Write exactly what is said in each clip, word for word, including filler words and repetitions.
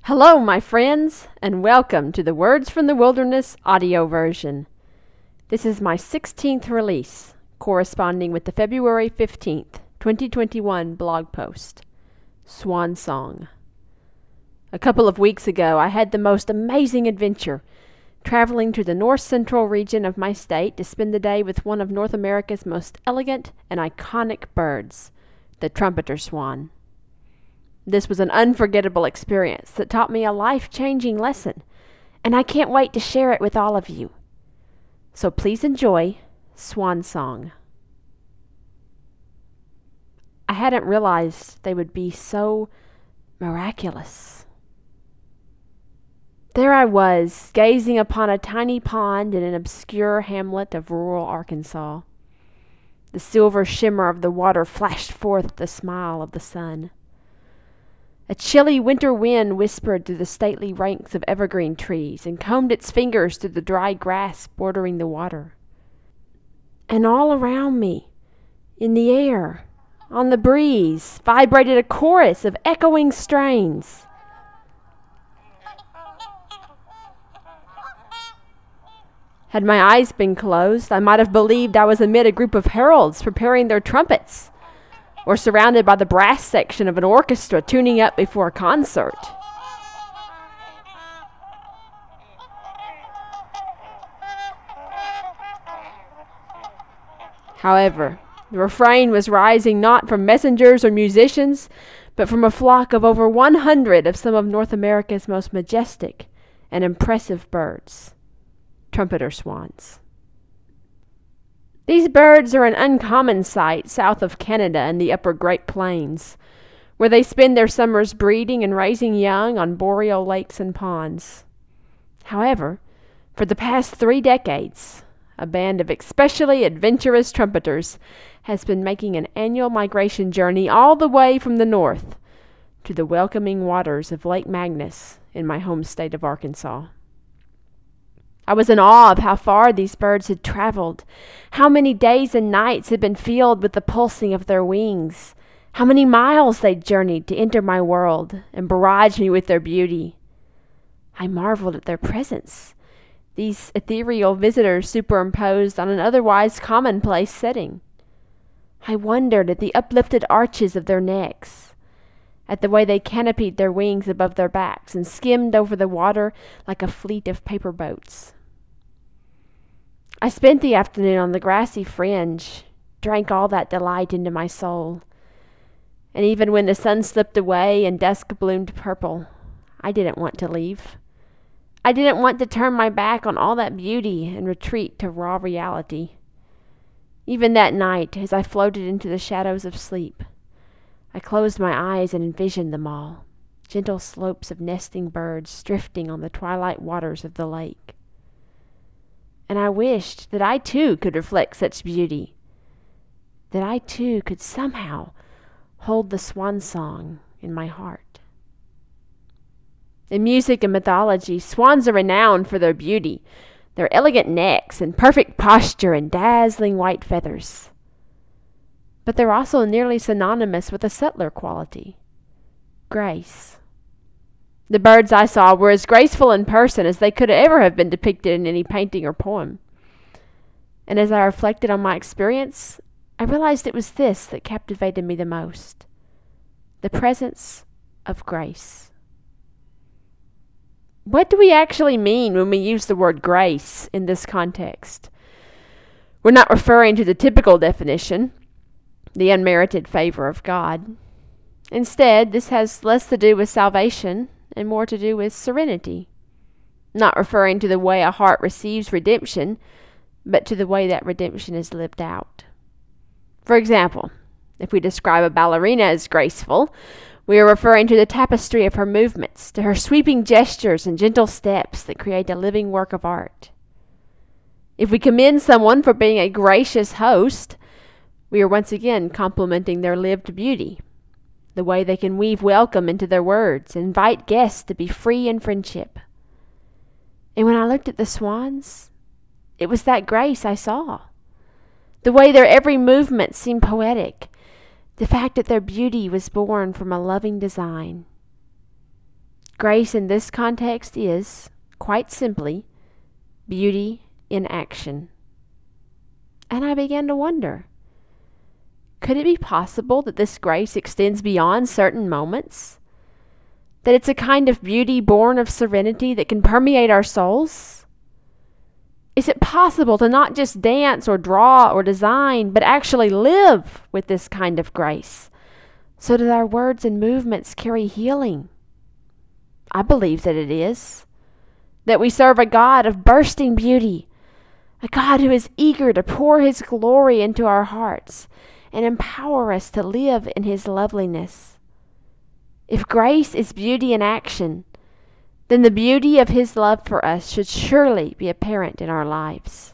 Hello, my friends, and welcome to the Words from the Wilderness audio version. This is my sixteenth release, corresponding with the February fifteenth, twenty twenty-one blog post, Swan Song. A couple of weeks ago, I had the most amazing adventure, traveling to the north-central region of my state to spend the day with one of North America's most elegant and iconic birds, the trumpeter swan. This was an unforgettable experience that taught me a life-changing lesson, and I can't wait to share it with all of you. So please enjoy Swan Song. I hadn't realized they would be so miraculous. There I was, gazing upon a tiny pond in an obscure hamlet of rural Arkansas. The silver shimmer of the water flashed forth the smile of the sun. A chilly winter wind whispered through the stately ranks of evergreen trees and combed its fingers through the dry grass bordering the water. And all around me, in the air, on the breeze, vibrated a chorus of echoing strains. Had my eyes been closed, I might have believed I was amid a group of heralds preparing their trumpets, or surrounded by the brass section of an orchestra tuning up before a concert. However, the refrain was rising not from messengers or musicians, but from a flock of over one hundred of some of North America's most majestic and impressive birds, trumpeter swans. These birds are an uncommon sight south of Canada and the upper Great Plains, where they spend their summers breeding and raising young on boreal lakes and ponds. However, for the past three decades, a band of especially adventurous trumpeters has been making an annual migration journey all the way from the north to the welcoming waters of Lake Magnus in my home state of Arkansas. I was in awe of how far these birds had traveled, how many days and nights had been filled with the pulsing of their wings, how many miles they'd journeyed to enter my world and barrage me with their beauty. I marveled at their presence, these ethereal visitors superimposed on an otherwise commonplace setting. I wondered at the uplifted arches of their necks, at the way they canopied their wings above their backs and skimmed over the water like a fleet of paper boats. I spent the afternoon on the grassy fringe, drank all that delight into my soul. And even when the sun slipped away and dusk bloomed purple, I didn't want to leave. I didn't want to turn my back on all that beauty and retreat to raw reality. Even that night, as I floated into the shadows of sleep, I closed my eyes and envisioned them all, gentle slopes of nesting birds drifting on the twilight waters of the lake. And I wished that I too could reflect such beauty, that I too could somehow hold the swan song in my heart. In music and mythology, swans are renowned for their beauty, their elegant necks and perfect posture and dazzling white feathers. But they're also nearly synonymous with a subtler quality, grace. The birds I saw were as graceful in person as they could ever have been depicted in any painting or poem. And as I reflected on my experience, I realized it was this that captivated me the most: the presence of grace. What do we actually mean when we use the word grace in this context? We're not referring to the typical definition, the unmerited favor of God. Instead, this has less to do with salvation and more to do with serenity, not referring to the way a heart receives redemption, but to the way that redemption is lived out. For example, if we describe a ballerina as graceful, we are referring to the tapestry of her movements, to her sweeping gestures and gentle steps that create a living work of art. If we commend someone for being a gracious host, we are once again complimenting their lived beauty, the way they can weave welcome into their words and invite guests to be free in friendship. And when I looked at the swans, it was that grace I saw. The way their every movement seemed poetic, the fact that their beauty was born from a loving design. Grace in this context is, quite simply, beauty in action. And I began to wonder, could it be possible that this grace extends beyond certain moments? That it's a kind of beauty born of serenity that can permeate our souls? Is it possible to not just dance or draw or design, but actually live with this kind of grace, so that our words and movements carry healing? I believe that it is. That we serve a God of bursting beauty, a God who is eager to pour His glory into our hearts and empower us to live in His loveliness. If grace is beauty in action, then the beauty of His love for us should surely be apparent in our lives.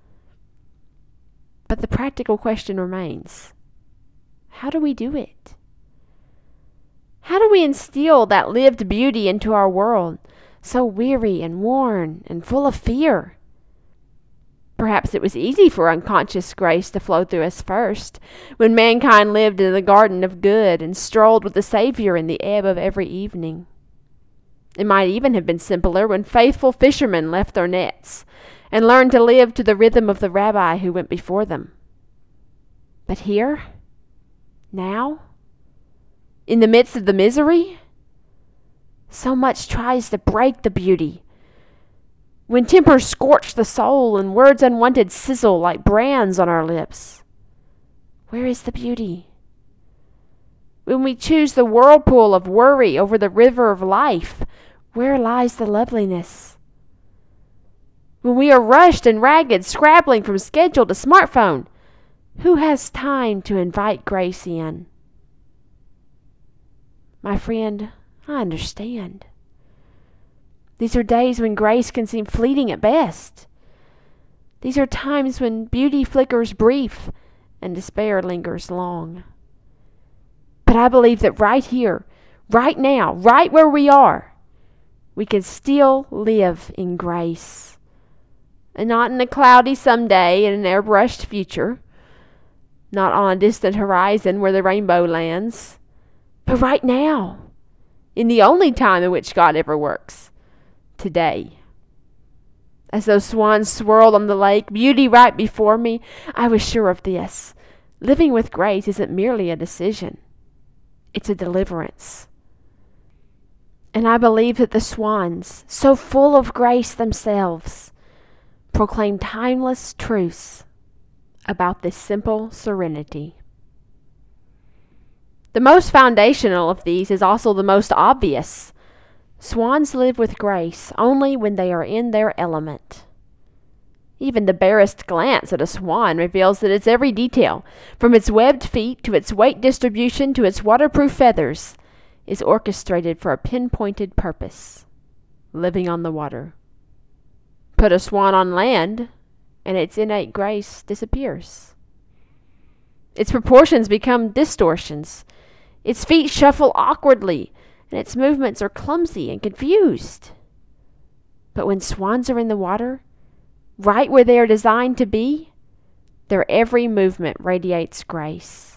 But the practical question remains, how do we do it? How do we instill that lived beauty into our world, so weary and worn and full of fear? Perhaps it was easy for unconscious grace to flow through us first, when mankind lived in the garden of good and strolled with the Savior in the ebb of every evening. It might even have been simpler when faithful fishermen left their nets and learned to live to the rhythm of the rabbi who went before them. But here, now, in the midst of the misery, so much tries to break the beauty. When tempers scorch the soul and words unwanted sizzle like brands on our lips, where is the beauty? When we choose the whirlpool of worry over the river of life, where lies the loveliness? When we are rushed and ragged, scrabbling from schedule to smartphone, who has time to invite grace in? My friend, I understand. These are days when grace can seem fleeting at best. These are times when beauty flickers brief and despair lingers long. But I believe that right here, right now, right where we are, we can still live in grace. And not in a cloudy someday in an airbrushed future, not on a distant horizon where the rainbow lands, but right now, in the only time in which God ever works. Today. As those swans swirled on the lake, beauty right before me, I was sure of this. Living with grace isn't merely a decision. It's a deliverance. And I believe that the swans, so full of grace themselves, proclaim timeless truths about this simple serenity. The most foundational of these is also the most obvious. Swans live with grace only when they are in their element. Even the barest glance at a swan reveals that its every detail, from its webbed feet to its weight distribution to its waterproof feathers, is orchestrated for a pinpointed purpose: living on the water. Put a swan on land, and its innate grace disappears. Its proportions become distortions. Its feet shuffle awkwardly, and its movements are clumsy and confused. But when swans are in the water, right where they are designed to be, their every movement radiates grace.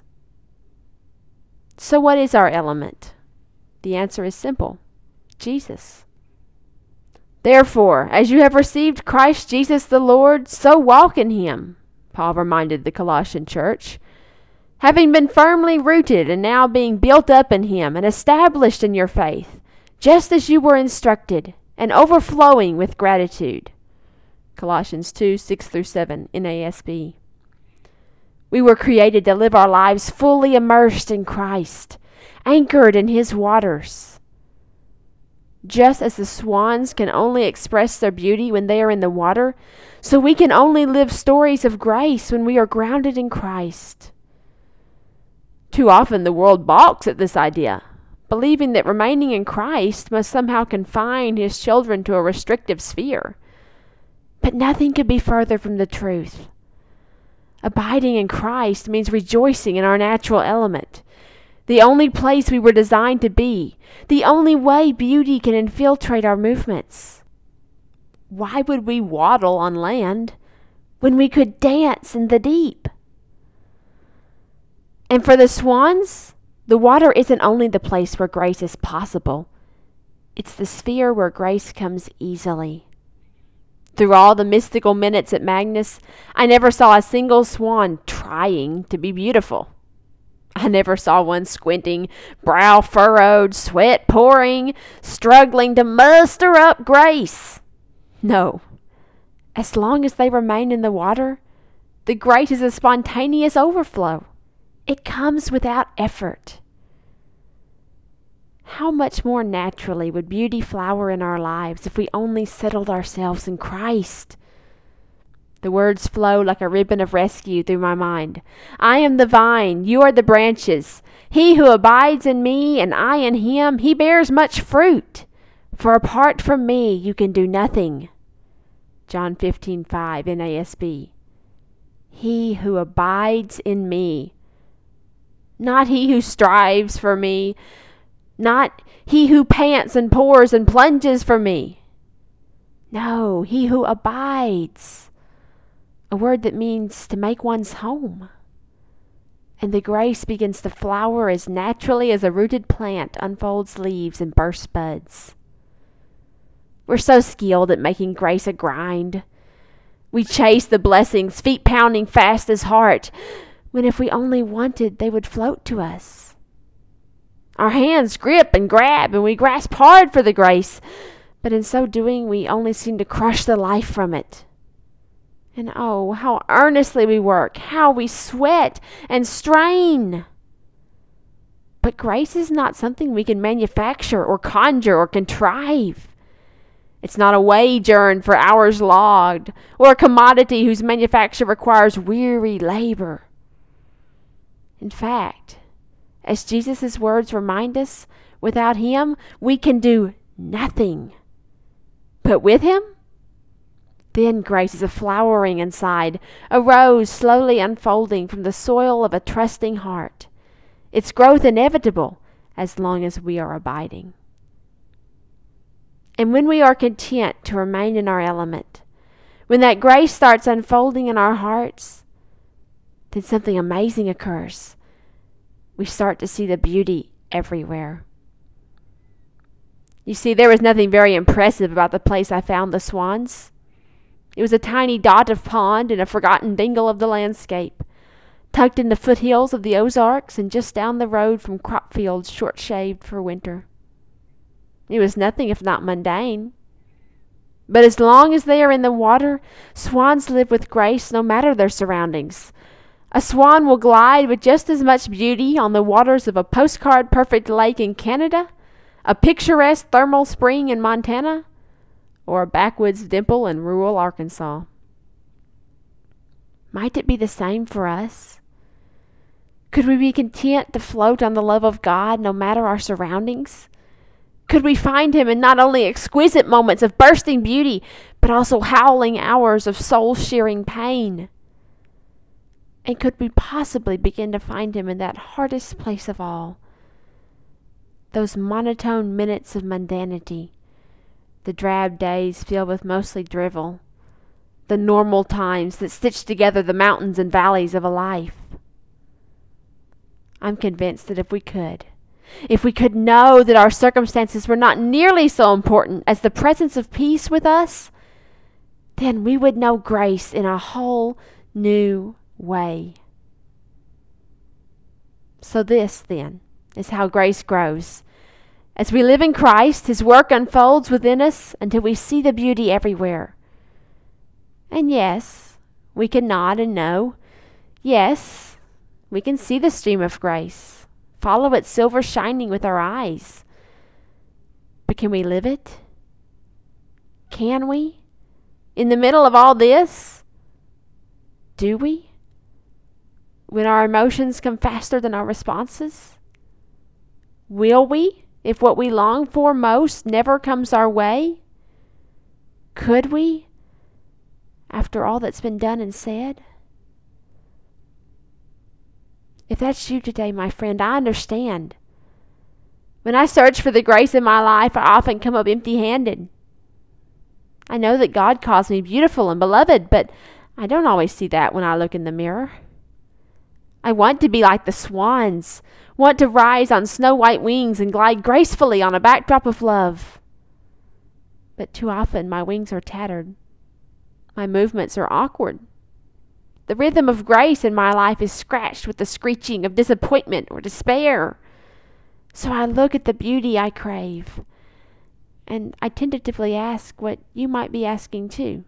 So what is our element? The answer is simple: Jesus. Therefore, as you have received Christ Jesus the Lord, so walk in Him, Paul reminded the Colossian church. Having been firmly rooted and now being built up in Him and established in your faith, just as you were instructed, and overflowing with gratitude. Colossians two, six through seven, N A S B. We were created to live our lives fully immersed in Christ, anchored in His waters. Just as the swans can only express their beauty when they are in the water, so we can only live stories of grace when we are grounded in Christ. Too often the world balks at this idea, believing that remaining in Christ must somehow confine His children to a restrictive sphere. But nothing could be further from the truth. Abiding in Christ means rejoicing in our natural element, the only place we were designed to be, the only way beauty can infiltrate our movements. Why would we waddle on land when we could dance in the deep? And for the swans, the water isn't only the place where grace is possible, It's the sphere where grace comes easily. Through all the mystical minutes at Magnus, I never saw a single swan trying to be beautiful. I never saw one squinting, brow furrowed, sweat pouring, struggling to muster up grace. No. As long as they remain in the water, the grace is a spontaneous overflow. It comes without effort. How much more naturally would beauty flower in our lives if we only settled ourselves in Christ? The words flow like a ribbon of rescue through my mind. I am the vine, you are the branches. He who abides in me and I in him, he bears much fruit. For apart from me, you can do nothing. John fifteen five, N A S B. He who abides in me. Not he who strives for me. Not he who pants and pours and plunges for me. No, he who abides. A word that means to make one's home. And the grace begins to flower as naturally as a rooted plant unfolds leaves and bursts buds. We're so skilled at making grace a grind. We chase the blessings, feet pounding fast as heart, when if we only wanted, they would float to us. Our hands grip and grab, and we grasp hard for the grace, but in so doing, we only seem to crush the life from it. And oh, how earnestly we work, how we sweat and strain. But grace is not something we can manufacture or conjure or contrive. It's not a wage earned for hours logged, or a commodity whose manufacture requires weary labor. In fact, as Jesus' words remind us, without him, we can do nothing. But with him, then grace is a flowering inside, a rose slowly unfolding from the soil of a trusting heart. Its growth inevitable as long as we are abiding. And when we are content to remain in our element, when that grace starts unfolding in our hearts, then something amazing occurs. We start to see the beauty everywhere. You see, there was nothing very impressive about the place I found the swans. It was a tiny dot of pond in a forgotten dingle of the landscape, tucked in the foothills of the Ozarks and just down the road from crop fields short-shaved for winter. It was nothing if not mundane. But as long as they are in the water, swans live with grace no matter their surroundings. A swan will glide with just as much beauty on the waters of a postcard-perfect lake in Canada, a picturesque thermal spring in Montana, or a backwoods dimple in rural Arkansas. Might it be the same for us? Could we be content to float on the love of God no matter our surroundings? Could we find him in not only exquisite moments of bursting beauty, but also howling hours of soul-shearing pain? And could we possibly begin to find him in that hardest place of all, those monotone minutes of mundanity, the drab days filled with mostly drivel, the normal times that stitch together the mountains and valleys of a life? I'm convinced that if we could, if we could know that our circumstances were not nearly so important as the presence of peace with us, then we would know grace in a whole new way. So this, then, is how grace grows. As we live in Christ, his work unfolds within us until we see the beauty everywhere. And yes, we can nod and know. Yes, we can see the stream of grace, follow its silver shining with our eyes. But can we live it? Can we? In the middle of all this? Do we? When our emotions come faster than our responses? Will we, if what we long for most never comes our way? Could we, after all that's been done and said? If that's you today, my friend, I understand. When I search for the grace in my life, I often come up empty-handed. I know that God calls me beautiful and beloved, but I don't always see that when I look in the mirror. I want to be like the swans, want to rise on snow-white wings and glide gracefully on a backdrop of love. But too often my wings are tattered. My movements are awkward. The rhythm of grace in my life is scratched with the screeching of disappointment or despair. So I look at the beauty I crave, and I tentatively ask what you might be asking too.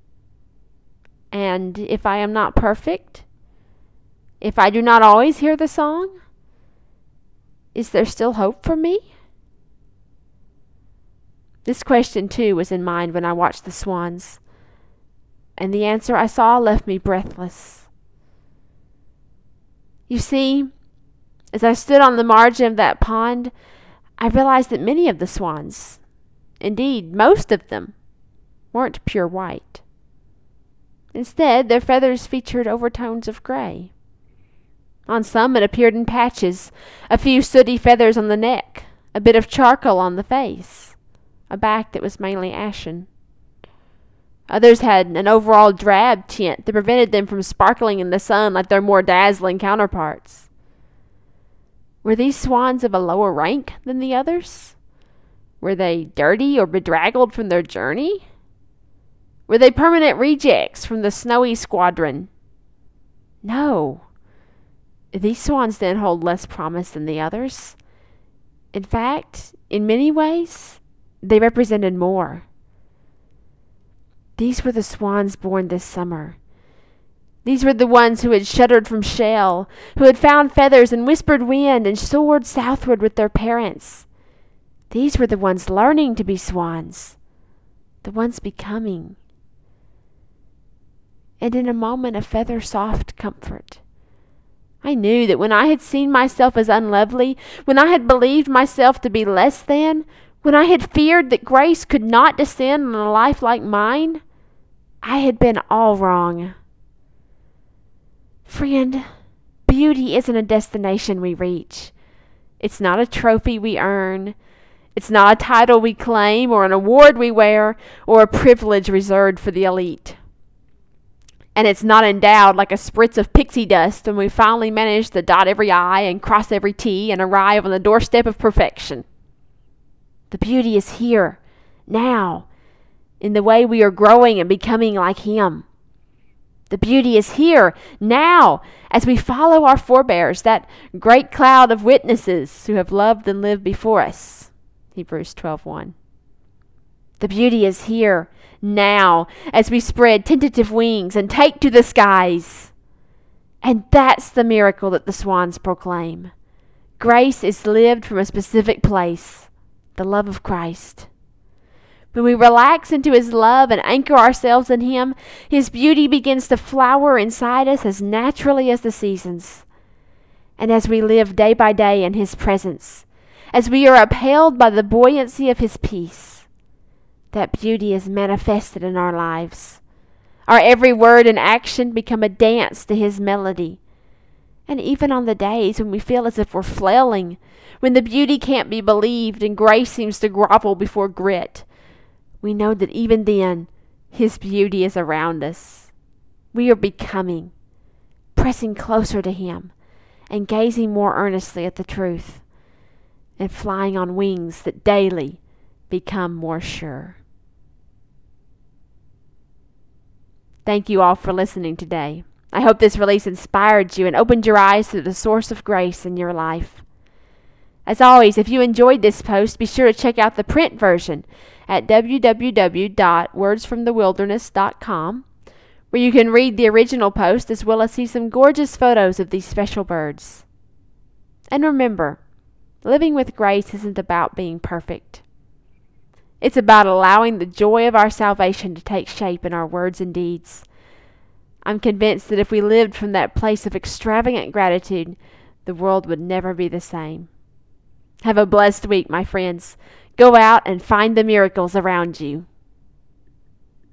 And if I am not perfect, if I do not always hear the song, is there still hope for me? This question, too, was in mind when I watched the swans, and the answer I saw left me breathless. You see, as I stood on the margin of that pond, I realized that many of the swans, indeed most of them, weren't pure white. Instead, their feathers featured overtones of gray. On some it appeared in patches, a few sooty feathers on the neck, a bit of charcoal on the face, a back that was mainly ashen. Others had an overall drab tint that prevented them from sparkling in the sun like their more dazzling counterparts. Were these swans of a lower rank than the others? Were they dirty or bedraggled from their journey? Were they permanent rejects from the snowy squadron? No. These swans didn't hold less promise than the others. In fact, in many ways, they represented more. These were the swans born this summer. These were the ones who had shuddered from shell, who had found feathers and whispered wind and soared southward with their parents. These were the ones learning to be swans, the ones becoming. And in a moment of feather-soft comfort, I knew that when I had seen myself as unlovely, when I had believed myself to be less than, when I had feared that grace could not descend on a life like mine, I had been all wrong. Friend, beauty isn't a destination we reach. It's not a trophy we earn. It's not a title we claim or an award we wear or a privilege reserved for the elite. And it's not endowed like a spritz of pixie dust when we finally manage to dot every I and cross every T and arrive on the doorstep of perfection. The beauty is here, now, in the way we are growing and becoming like Him. The beauty is here, now, as we follow our forebears, that great cloud of witnesses who have loved and lived before us. Hebrews twelve one. The beauty is here, now, as we spread tentative wings and take to the skies. And that's the miracle that the swans proclaim. Grace is lived from a specific place, the love of Christ. When we relax into His love and anchor ourselves in Him, His beauty begins to flower inside us as naturally as the seasons. And as we live day by day in His presence, as we are upheld by the buoyancy of His peace, that beauty is manifested in our lives. Our every word and action become a dance to His melody. And even on the days when we feel as if we're flailing, when the beauty can't be believed and grace seems to grovel before grit, we know that even then, His beauty is around us. We are becoming, pressing closer to Him, and gazing more earnestly at the truth, and flying on wings that daily become more sure. Thank you all for listening today. I hope this release inspired you and opened your eyes to the source of grace in your life. As always, if you enjoyed this post, be sure to check out the print version at w w w dot words from the wilderness dot com, where you can read the original post as well as see some gorgeous photos of these special birds. And remember, living with grace isn't about being perfect. It's about allowing the joy of our salvation to take shape in our words and deeds. I'm convinced that if we lived from that place of extravagant gratitude, the world would never be the same. Have a blessed week, my friends. Go out and find the miracles around you.